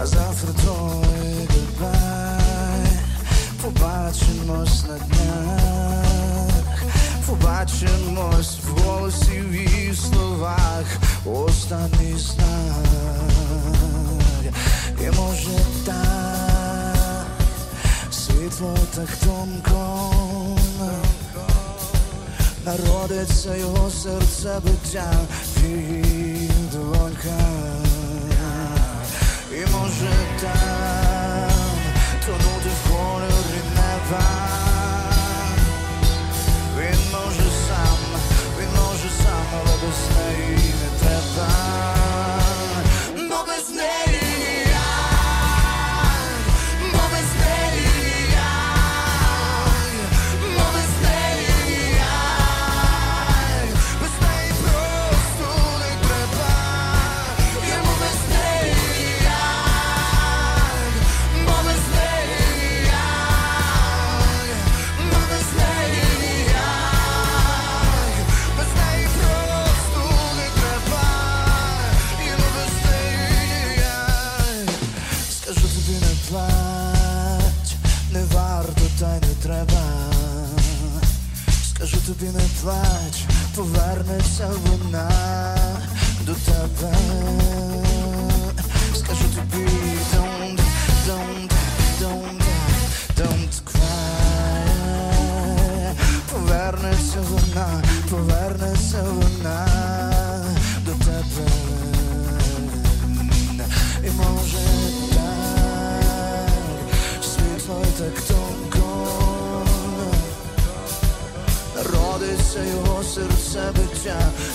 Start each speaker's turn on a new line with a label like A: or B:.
A: а завтра той гудбай. Побачимось на днях, побачимось в голосі, в її словах, останній знак. І може так світло так тонко народиться його серцебиття в її долоньках. І може там тонути в кольорі неба. Він може сам, але без неї не треба. Бо без неї ніяк, бо без неї ніяк, бо без неї ніяк, без неї просто не треба. Йому без неї ніяк, бо без неї ніяк, бо без неї ніяк, без неї просто не треба. Йому без неї ніяк. Скажу тобі, не плач, не варто, та й не треба. Скажу тобі, не плач, повернеться вона до тебе. Скажу тобі, don't cry. Повернеться вона до тебе. І може так світло і так тонко народиться його серцебиття